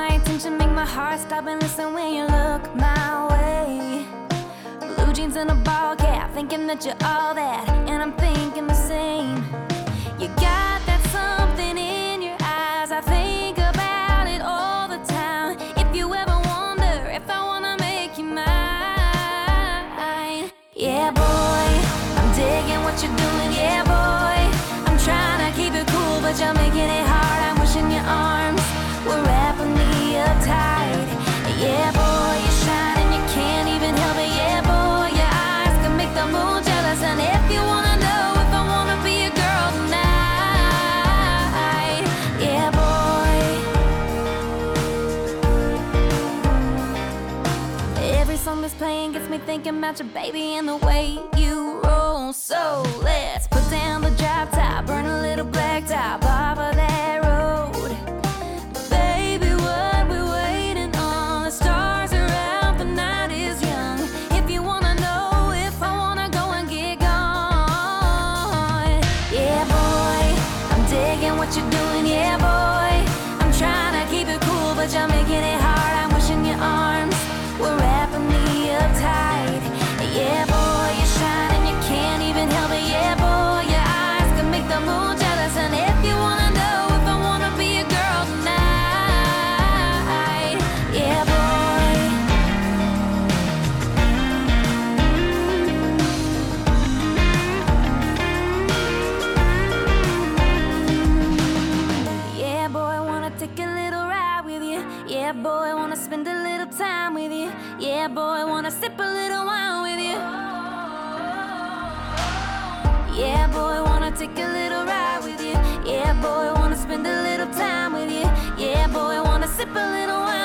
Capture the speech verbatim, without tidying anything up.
my attention, make my heart stop and listen when you look my way. Blue jeans and a ball cap, thinking that you're all that, and I'm thinking the same. You got that something in your eyes, I think about it all the time. If you ever wonder if I wanna make you mine, yeah boy, I'm digging what you're doing, yeah boy. I'm trying to keep it cool, but you're making it hard. I'm wishing your arms were wrapping me up tight. Yeah boy, you're shining, you can't even help it. Yeah boy, your eyes can make the moon jealous. And if you wanna know if I wanna be a girl tonight, yeah boy. Every song that's playing gets me thinking about your baby and the way you roll. So let's put down the drop top, burn a little black top off of that road. Baby, what we waiting on? The stars are out, the night is young. If you wanna know if I wanna go and get gone, yeah boy, I'm digging what you're doing, yeah boy. I'm trying to keep it cool, but you're making it hard. I'm wishing your arms were wrapping me up tight. Yeah boy, you're shining, you can't even help it. Yeah boy, your eyes can make the moon jealous. And if you wanna know if I wanna be a girl tonight, yeah boy. Yeah boy, wanna take a little ride with you. Yeah boy, wanna spend a little time with you. Yeah boy, wanna sip a little wine with you. Yeah boy, wanna take a little ride with you. Yeah boy, wanna spend a little time with you. Yeah boy, wanna sip a little wine.